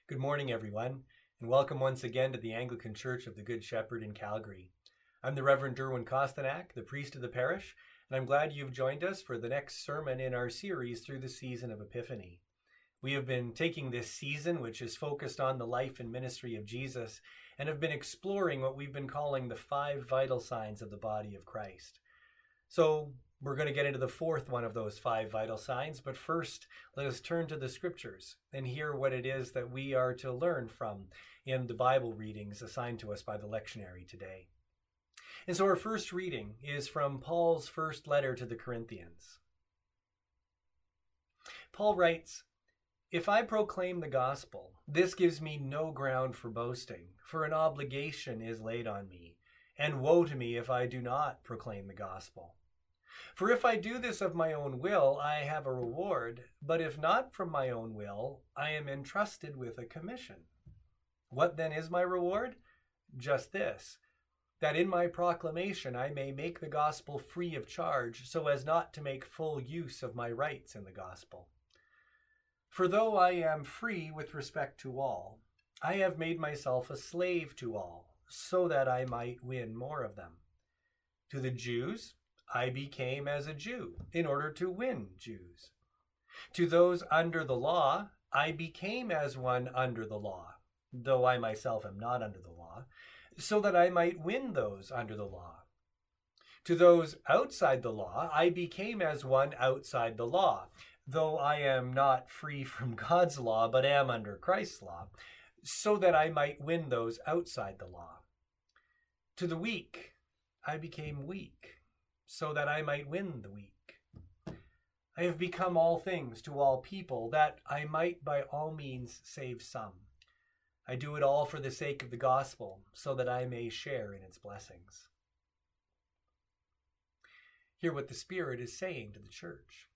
Good morning, everyone, and welcome once again to the Anglican Church of the Good Shepherd in Calgary. I'm the Reverend Derwin Kostanak, the priest of the parish, and I'm glad you've joined us for the next sermon in our series through the season of Epiphany. We have been taking this season, which is focused on the life and ministry of Jesus, and have been exploring what we've been calling the 5 vital signs of the body of Christ. So we're going to get into the fourth one of those 5 vital signs, but first let us turn to the scriptures and hear what it is that we are to learn from in the Bible readings assigned to us by the lectionary today. And so our first reading is from Paul's first letter to the Corinthians. Paul writes, "If I proclaim the gospel, this gives me no ground for boasting, for an obligation is laid on me, and woe to me if I do not proclaim the gospel. For if I do this of my own will, I have a reward, but if not from my own will, I am entrusted with a commission. What then is my reward? Just this, that in my proclamation I may make the gospel free of charge, so as not to make full use of my rights in the gospel. For though I am free with respect to all, I have made myself a slave to all, so that I might win more of them. To the Jews, I became as a Jew in order to win Jews. To those under the law, I became as one under the law, though I myself am not under the law, so that I might win those under the law. To those outside the law, I became as one outside the law, though I am not free from God's law, but am under Christ's law, so that I might win those outside the law. To the weak, I became weak, so that I might win the weak. I have become all things to all people, that I might by all means save some. I do it all for the sake of the gospel, so that I may share in its blessings." Hear what the Spirit is saying to the church.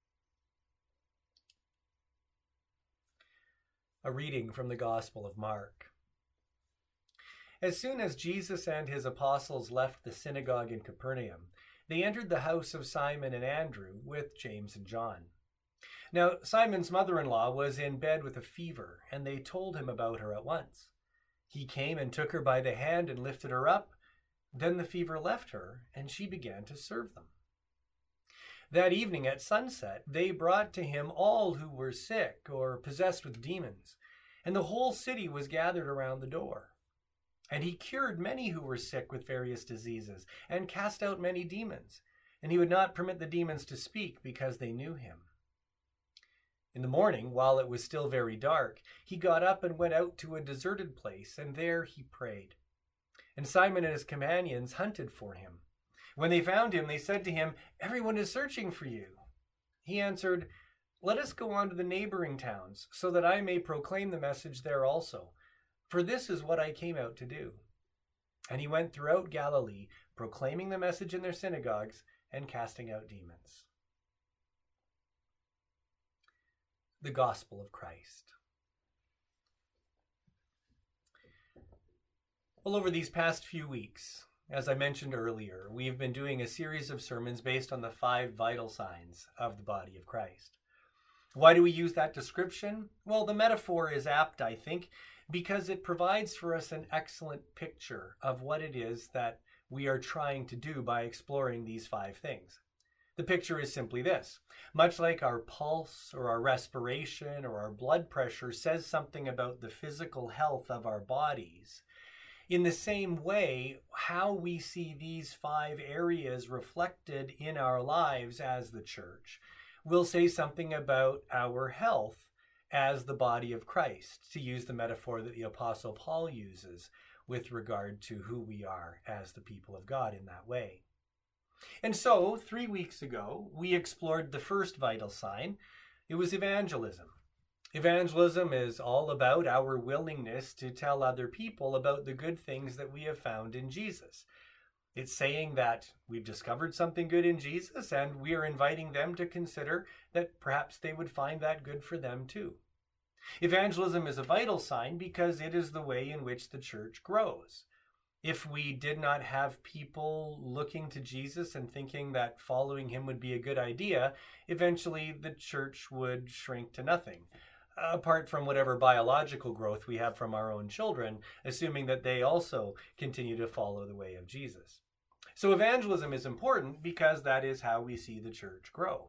A reading from the Gospel of Mark. As soon as Jesus and his apostles left the synagogue in Capernaum, they entered the house of Simon and Andrew with James and John. Now Simon's mother-in-law was in bed with a fever, and they told him about her at once. He came and took her by the hand and lifted her up. Then the fever left her, and she began to serve them. That evening at sunset, they brought to him all who were sick or possessed with demons, and the whole city was gathered around the door. And he cured many who were sick with various diseases, and cast out many demons, and he would not permit the demons to speak, because they knew him. In the morning, while it was still very dark, he got up and went out to a deserted place, and there he prayed. And Simon and his companions hunted for him. When they found him, they said to him, "Everyone is searching for you." He answered, "Let us go on to the neighboring towns, so that I may proclaim the message there also. For this is what I came out to do." And he went throughout Galilee, proclaiming the message in their synagogues and casting out demons. The Gospel of Christ. Well, over these past few weeks, as I mentioned earlier, we've been doing a series of sermons based on the 5 vital signs of the body of Christ. Why do we use that description? Well, the metaphor is apt, I think, because it provides for us an excellent picture of what it is that we are trying to do by exploring these 5 things. The picture is simply this. Much like our pulse or our respiration or our blood pressure says something about the physical health of our bodies, in the same way, how we see these 5 areas reflected in our lives as the church will say something about our health as the body of Christ, to use the metaphor that the Apostle Paul uses with regard to who we are as the people of God in that way. And so, 3 weeks ago, we explored the first vital sign. It was evangelism. Evangelism is all about our willingness to tell other people about the good things that we have found in Jesus. It's saying that we've discovered something good in Jesus, and we are inviting them to consider that perhaps they would find that good for them too. Evangelism is a vital sign because it is the way in which the church grows. If we did not have people looking to Jesus and thinking that following him would be a good idea, eventually the church would shrink to nothing. apart from whatever biological growth we have from our own children, assuming that they also continue to follow the way of Jesus. So evangelism is important because that is how we see the church grow.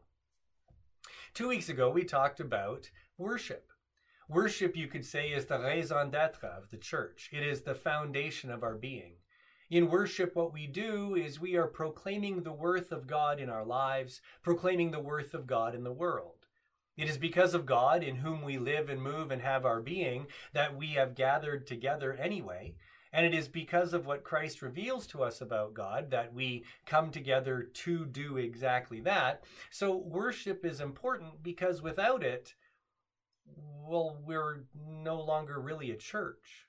2 weeks ago, we talked about worship. Worship, you could say, is the raison d'être of the church. It is the foundation of our being. In worship, what we do is we are proclaiming the worth of God in our lives, proclaiming the worth of God in the world. It is because of God, in whom we live and move and have our being, that we have gathered together anyway. And it is because of what Christ reveals to us about God that we come together to do exactly that. So worship is important because without it, well, we're no longer really a church.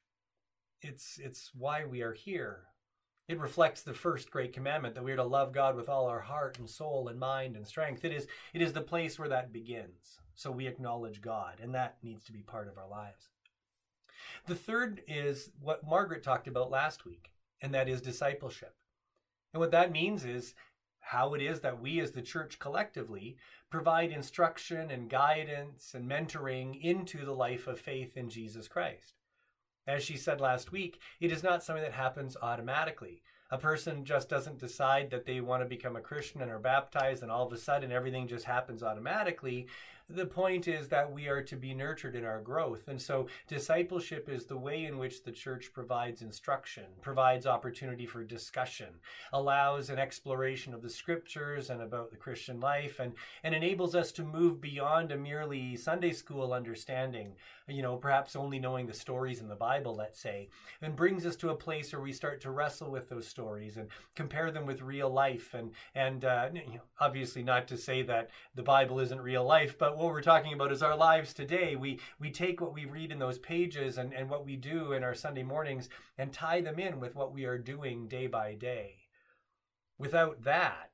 It's why we are here. It reflects the first great commandment that we are to love God with all our heart and soul and mind and strength. It is the place where that begins. So we acknowledge God, and that needs to be part of our lives. The third is what Margaret talked about last week, and that is discipleship. And what that means is how it is that we as the church collectively provide instruction and guidance and mentoring into the life of faith in Jesus Christ. As she said last week, it is not something that happens automatically. A person just doesn't decide that they want to become a Christian and are baptized and all of a sudden everything just happens automatically. The point is that we are to be nurtured in our growth. And so discipleship is the way in which the church provides instruction, provides opportunity for discussion, allows an exploration of the scriptures and about the Christian life, and enables us to move beyond a merely Sunday school understanding, perhaps only knowing the stories in the Bible, let's say, and brings us to a place where we start to wrestle with those stories and compare them with real life. And obviously not to say that the Bible isn't real life, but what we're talking about is our lives today. We take what we read in those pages and what we do in our Sunday mornings and tie them in with what we are doing day by day. Without that,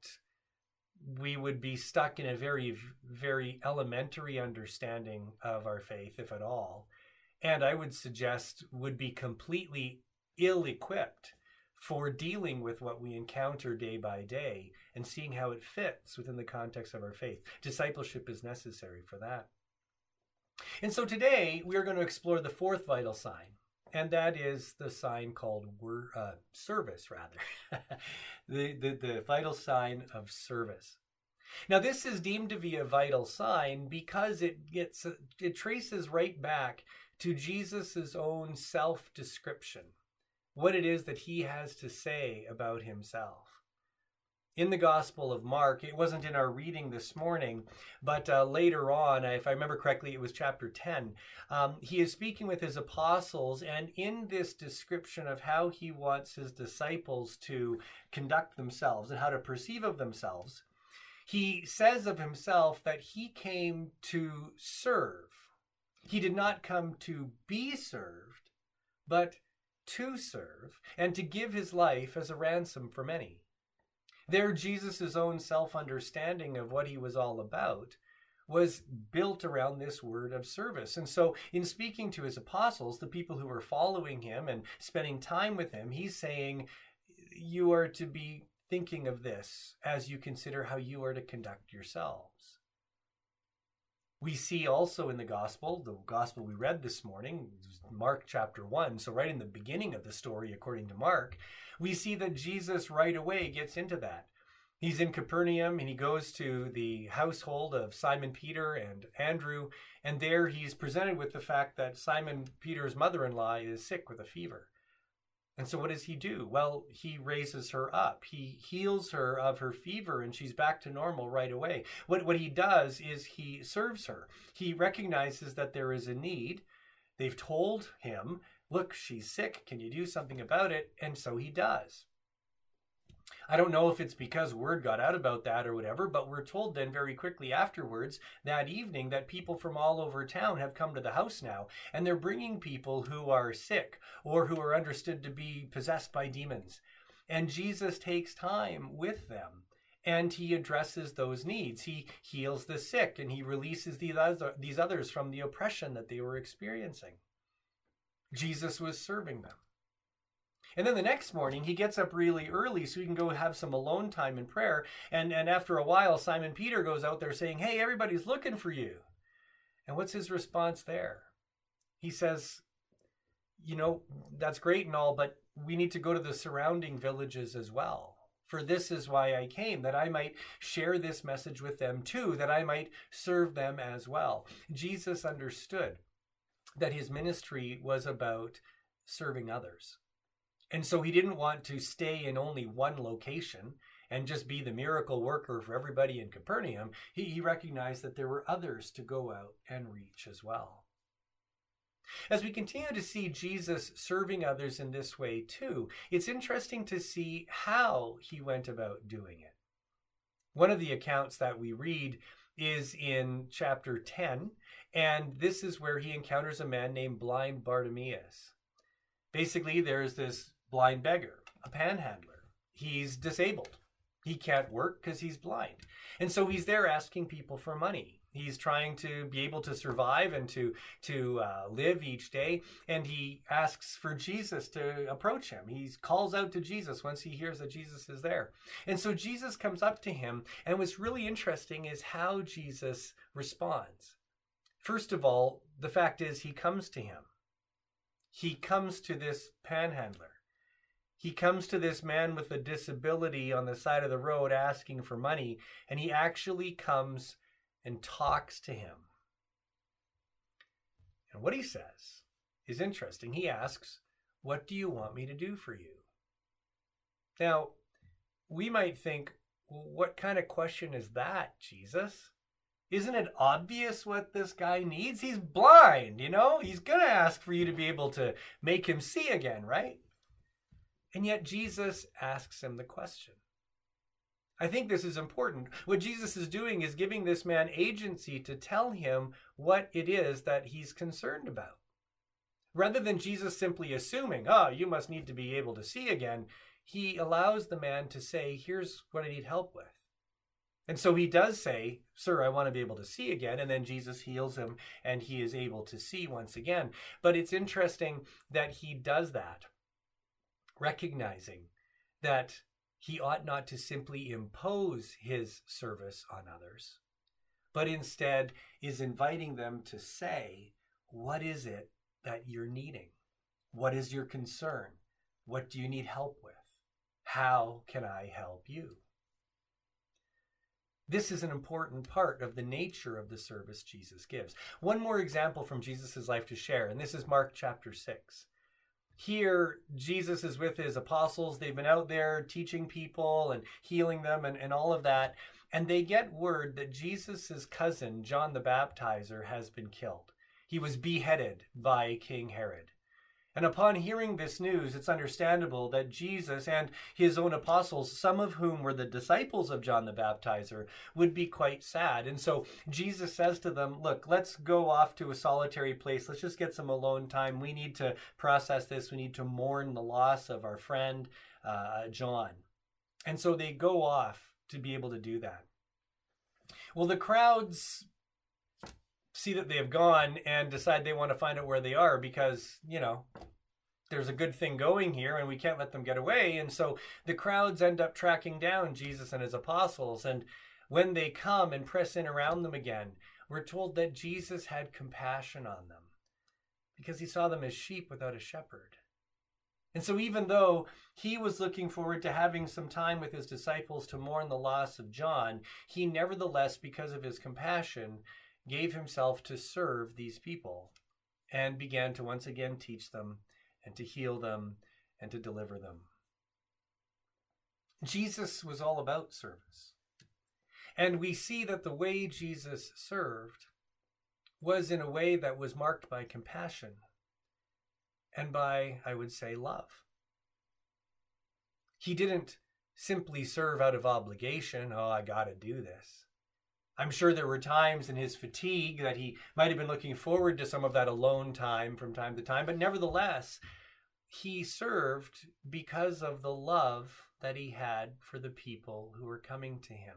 we would be stuck in a very, very elementary understanding of our faith, if at all. And I would suggest would be completely ill-equipped for dealing with what we encounter day by day and seeing how it fits within the context of our faith. Discipleship is necessary for that. And so today we are going to explore the fourth vital sign, and that is the sign called service, rather. the vital sign of service. Now, this is deemed to be a vital sign because it traces right back to Jesus's own self-description, what it is that he has to say about himself. In the Gospel of Mark, it wasn't in our reading this morning, but later on, if I remember correctly, it was chapter 10. He is speaking with his apostles, and in this description of how he wants his disciples to conduct themselves and how to perceive of themselves, he says of himself that he came to serve. He did not come to be served, but to serve and to give his life as a ransom for many. There, Jesus' own self-understanding of what he was all about was built around this word of service. And so in speaking to his apostles, the people who were following him and spending time with him, he's saying, you are to be thinking of this as you consider how you are to conduct yourselves. We see also in the gospel we read this morning, Mark chapter 1, so right in the beginning of the story according to Mark, we see that Jesus right away gets into that. He's in Capernaum and he goes to the household of Simon Peter and Andrew, and there he's presented with the fact that Simon Peter's mother-in-law is sick with a fever. And so what does he do? Well, he raises her up. He heals her of her fever and she's back to normal right away. What he does is he serves her. He recognizes that there is a need. They've told him, look, she's sick. Can you do something about it? And so he does. I don't know if it's because word got out about that or whatever, but we're told then very quickly afterwards that evening that people from all over town have come to the house now, and they're bringing people who are sick or who are understood to be possessed by demons. And Jesus takes time with them and he addresses those needs. He heals the sick and he releases these others from the oppression that they were experiencing. Jesus was serving them. And then the next morning, he gets up really early so he can go have some alone time in prayer. And after a while, Simon Peter goes out there saying, hey, everybody's looking for you. And what's his response there? He says, that's great and all, but we need to go to the surrounding villages as well. For this is why I came, that I might share this message with them too, that I might serve them as well. Jesus understood that his ministry was about serving others. And so he didn't want to stay in only one location and just be the miracle worker for everybody in Capernaum. He recognized that there were others to go out and reach as well. As we continue to see Jesus serving others in this way too, it's interesting to see how he went about doing it. One of the accounts that we read is in chapter 10, and this is where he encounters a man named blind Bartimaeus. Basically, there's this blind beggar, a panhandler. He's disabled. He can't work because he's blind. And so he's there asking people for money. He's trying to be able to survive and to live each day. And he asks for Jesus to approach him. He calls out to Jesus once he hears that Jesus is there. And so Jesus comes up to him. And what's really interesting is how Jesus responds. First of all, the fact is he comes to him. He comes to this panhandler. He comes to this man with a disability on the side of the road asking for money, and he actually comes and talks to him. And what he says is interesting. He asks, "What do you want me to do for you?" Now, we might think, well, what kind of question is that, Jesus? Isn't it obvious what this guy needs? He's blind, He's going to ask for you to be able to make him see again, right? And yet Jesus asks him the question. I think this is important. What Jesus is doing is giving this man agency to tell him what it is that he's concerned about. Rather than Jesus simply assuming, you must need to be able to see again, he allows the man to say, here's what I need help with. And so he does say, "Sir, I want to be able to see again." And then Jesus heals him and he is able to see once again. But it's interesting that he does that, recognizing that he ought not to simply impose his service on others, but instead is inviting them to say, what is it that you're needing? What is your concern? What do you need help with? How can I help you? This is an important part of the nature of the service Jesus gives. One more example from Jesus' life to share, and this is Mark chapter 6. Here, Jesus is with his apostles. They've been out there teaching people and healing them and all of that. And they get word that Jesus' cousin, John the Baptizer, has been killed. He was beheaded by King Herod. And upon hearing this news, it's understandable that Jesus and his own apostles, some of whom were the disciples of John the Baptizer, would be quite sad. And so Jesus says to them, look, let's go off to a solitary place. Let's just get some alone time. We need to process this. We need to mourn the loss of our friend, John. And so they go off to be able to do that. Well, the crowds see that they have gone and decide they want to find out where they are because, there's a good thing going here and we can't let them get away. And so the crowds end up tracking down Jesus and his apostles. And when they come and press in around them again, we're told that Jesus had compassion on them because he saw them as sheep without a shepherd. And so even though he was looking forward to having some time with his disciples to mourn the loss of John, he nevertheless, because of his compassion, gave himself to serve these people and began to once again teach them and to heal them and to deliver them. Jesus was all about service. And we see that the way Jesus served was in a way that was marked by compassion and by, I would say, love. He didn't simply serve out of obligation. I got to do this. I'm sure there were times in his fatigue that he might have been looking forward to some of that alone time from time to time, but nevertheless, he served because of the love that he had for the people who were coming to him.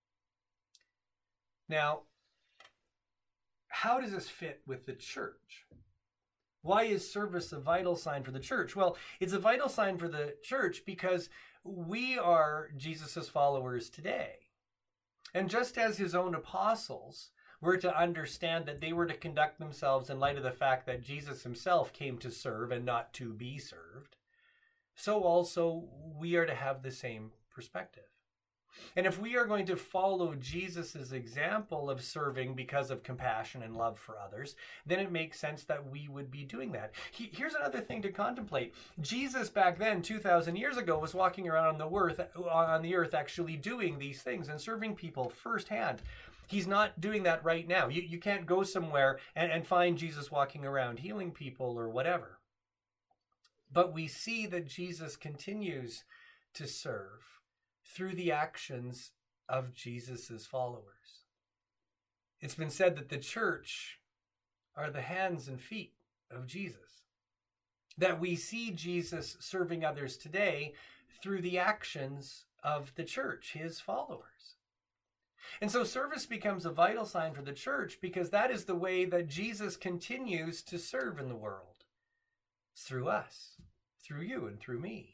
Now, how does this fit with the church? Why is service a vital sign for the church? Well, it's a vital sign for the church because we are Jesus' followers today. And just as his own apostles were to understand that they were to conduct themselves in light of the fact that Jesus himself came to serve and not to be served, so also we are to have the same perspective. And if we are going to follow Jesus' example of serving because of compassion and love for others, then it makes sense that we would be doing that. Here's another thing to contemplate. Jesus back then, 2,000 years ago, was walking around on the earth actually doing these things and serving people firsthand. He's not doing that right now. You can't go somewhere and find Jesus walking around healing people or whatever. But we see that Jesus continues to serve through the actions of Jesus' followers. It's been said that the church are the hands and feet of Jesus. That we see Jesus serving others today through the actions of the church, his followers. And so service becomes a vital sign for the church because that is the way that Jesus continues to serve in the world. It's through us, through you, and through me.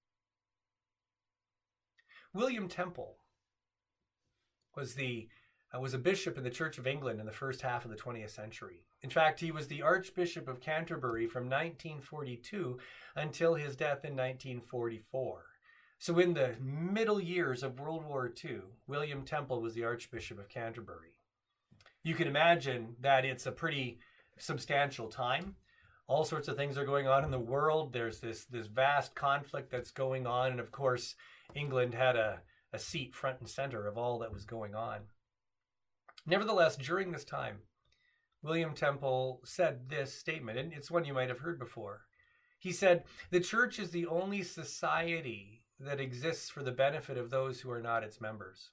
William Temple was a bishop in the Church of England in the first half of the 20th century. In fact, he was the Archbishop of Canterbury from 1942 until his death in 1944. So in the middle years of World War II, William Temple was the Archbishop of Canterbury. You can imagine that it's a pretty substantial time. All sorts of things are going on in the world. There's this vast conflict that's going on. And of course, England had a seat front and center of all that was going on. Nevertheless, during this time, William Temple said this statement, and it's one you might have heard before. He said, "The church is the only society that exists for the benefit of those who are not its members."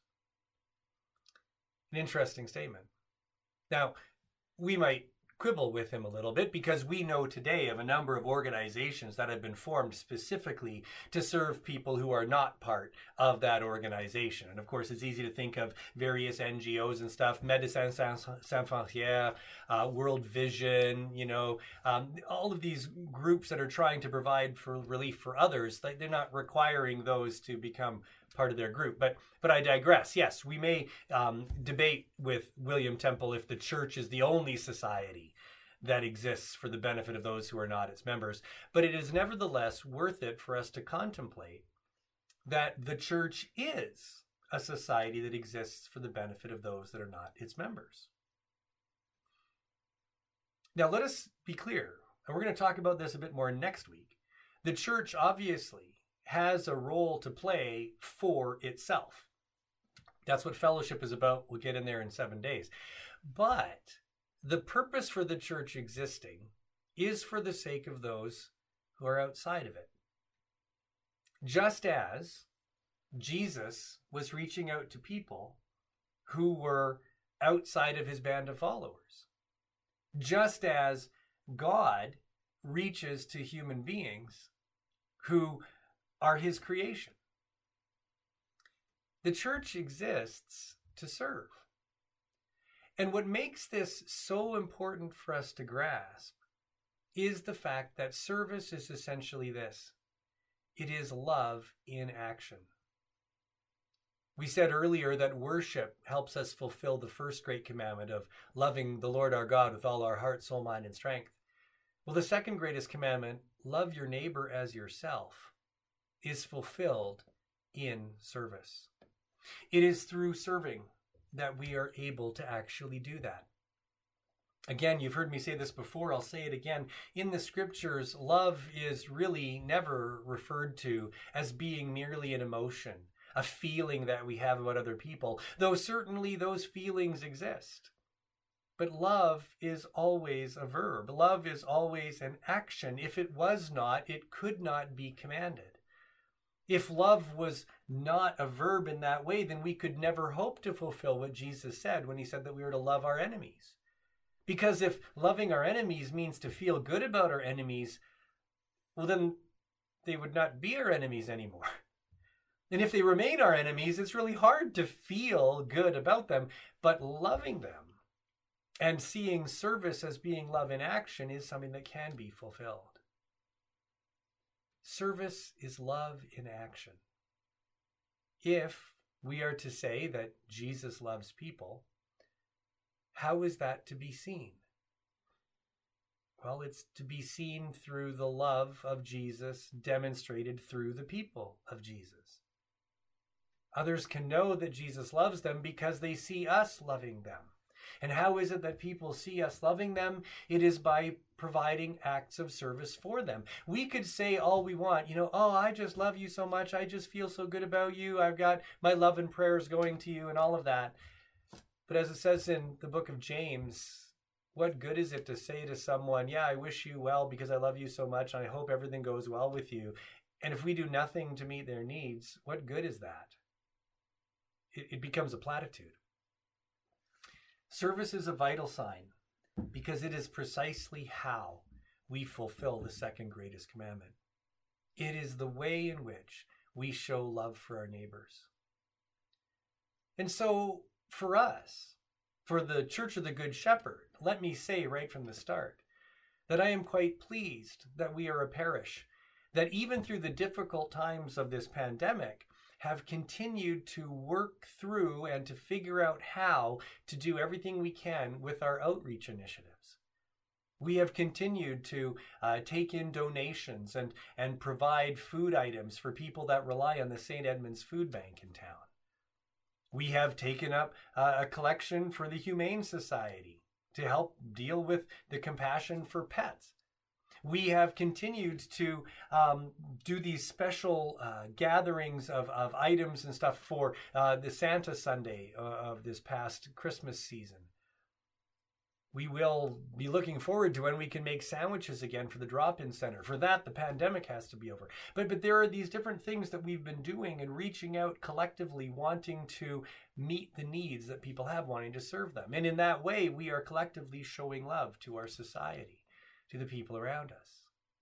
An interesting statement. Now, we might quibble with him a little bit because we know today of a number of organizations that have been formed specifically to serve people who are not part of that organization. And of course, it's easy to think of various NGOs and stuff, Médecins Sans Frontières, World Vision, all of these groups that are trying to provide for relief for others. They're not requiring those to become part of their group. But I digress. Yes, we may debate with William Temple if the church is the only society that exists for the benefit of those who are not its members. But it is nevertheless worth it for us to contemplate that the church is a society that exists for the benefit of those that are not its members. Now, let us be clear, and we're going to talk about this a bit more next week. The church obviously has a role to play for itself. That's what fellowship is about. We'll get in there in 7 days. But the purpose for the church existing is for the sake of those who are outside of it. Just as Jesus was reaching out to people who were outside of his band of followers. Just as God reaches to human beings who are his creation. The church exists to serve. And what makes this so important for us to grasp is the fact that service is essentially this. It is love in action. We said earlier that worship helps us fulfill the first great commandment of loving the Lord our God with all our heart, soul, mind, and strength. Well, the second greatest commandment, love your neighbor as yourself, is fulfilled in service. It is through serving that we are able to actually do that. Again, you've heard me say this before, I'll say it again. In the scriptures, love is really never referred to as being merely an emotion, a feeling that we have about other people, though certainly those feelings exist. But love is always a verb. Love is always an action. If it was not, it could not be commanded. If love was not a verb in that way, then we could never hope to fulfill what Jesus said when he said that we were to love our enemies. Because if loving our enemies means to feel good about our enemies, well, then they would not be our enemies anymore. And if they remain our enemies, it's really hard to feel good about them. But loving them and seeing service as being love in action is something that can be fulfilled. Service is love in action. If we are to say that Jesus loves people, How is that to be seen? Well, it's to be seen through the love of Jesus demonstrated through the people of Jesus. Others can know that Jesus loves them because they see us loving them. And how is it that people see us loving them? It is by providing acts of service for them. We could say all we want, oh, I just love you so much. I just feel so good about you. I've got my love and prayers going to you and all of that. But as it says in the book of James, what good is it to say to someone, yeah, I wish you well because I love you so much and I hope everything goes well with you. And if we do nothing to meet their needs, what good is that? It becomes a platitude. Service is a vital sign because it is precisely how we fulfill the second greatest commandment. It is the way in which we show love for our neighbors. And so for us, for the Church of the Good Shepherd, let me say right from the start that I am quite pleased that we are a parish that even through the difficult times of this pandemic have continued to work through and to figure out how to do everything we can with our outreach initiatives. We have continued to take in donations and provide food items for people that rely on the St. Edmund's Food Bank in town. We have taken up a collection for the Humane Society to help deal with the compassion for pets. We have continued to do these special gatherings of items and stuff for the Santa Sunday of this past Christmas season. We will be looking forward to when we can make sandwiches again for the drop-in center. For that, the pandemic has to be over. But there are these different things that we've been doing and reaching out collectively, wanting to meet the needs that people have, wanting to serve them. And in that way, we are collectively showing love to our society, to the people around us.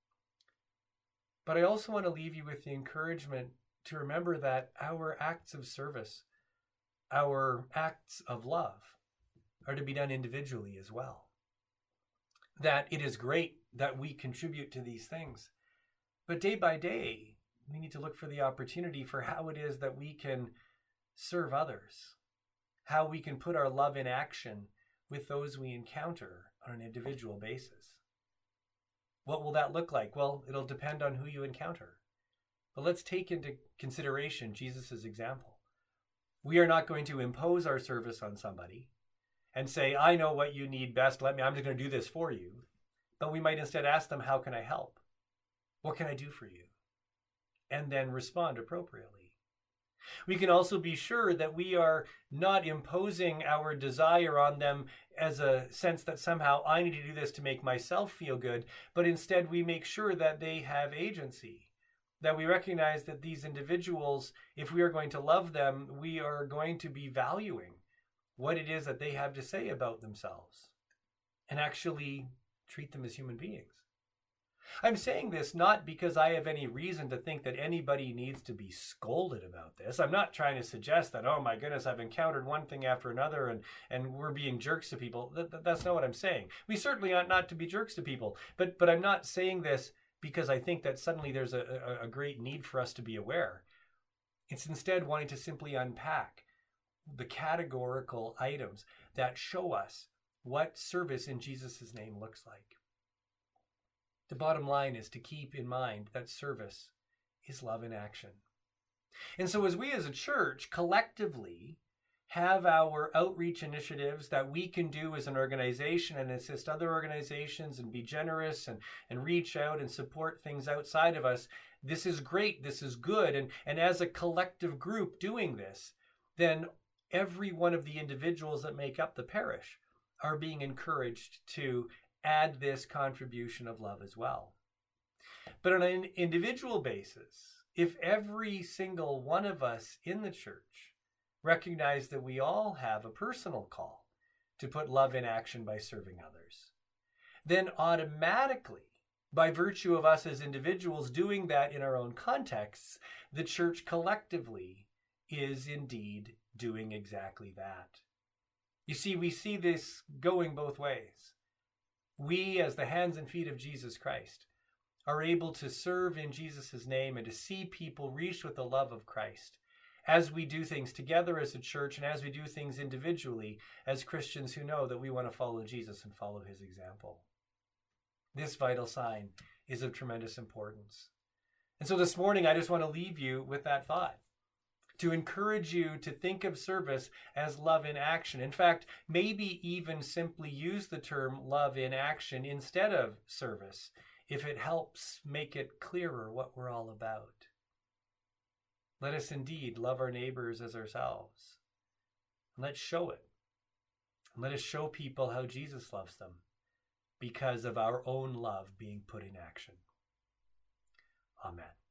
But I also want to leave you with the encouragement to remember that our acts of service, our acts of love, are to be done individually as well. That it is great that we contribute to these things, but day by day, we need to look for the opportunity for how it is that we can serve others, how we can put our love in action with those we encounter on an individual basis. What will that look like? Well, it'll depend on who you encounter. But let's take into consideration Jesus' example. We are not going to impose our service on somebody and say, I know what you need best, I'm just going to do this for you. But we might instead ask them, how can I help? What can I do for you? And then respond appropriately. We can also be sure that we are not imposing our desire on them as a sense that somehow I need to do this to make myself feel good, but instead we make sure that they have agency, that we recognize that these individuals, if we are going to love them, we are going to be valuing what it is that they have to say about themselves and actually treat them as human beings. I'm saying this not because I have any reason to think that anybody needs to be scolded about this. I'm not trying to suggest that, oh my goodness, I've encountered one thing after another and we're being jerks to people. That's not what I'm saying. We certainly ought not to be jerks to people, but I'm not saying this because I think that suddenly there's a great need for us to be aware. It's instead wanting to simply unpack the categorical items that show us what service in Jesus' name looks like. The bottom line is to keep in mind that service is love in action. And so as we as a church collectively have our outreach initiatives that we can do as an organization and assist other organizations and be generous and reach out and support things outside of us, this is great, this is good. And as a collective group doing this, then every one of the individuals that make up the parish are being encouraged to add this contribution of love as well. But on an individual basis, if every single one of us in the church recognize that we all have a personal call to put love in action by serving others, then automatically, by virtue of us as individuals doing that in our own contexts, the church collectively is indeed doing exactly that. You see, we see this going both ways. We, as the hands and feet of Jesus Christ, are able to serve in Jesus' name and to see people reached with the love of Christ. as we do things together as a church and as we do things individually as Christians who know that we want to follow Jesus and follow his example. This vital sign is of tremendous importance. And so this morning, I just want to leave you with that thought, to encourage you to think of service as love in action. In fact, maybe even simply use the term love in action instead of service, if it helps make it clearer what we're all about. Let us indeed love our neighbors as ourselves. Let's show it. Let us show people how Jesus loves them because of our own love being put in action. Amen.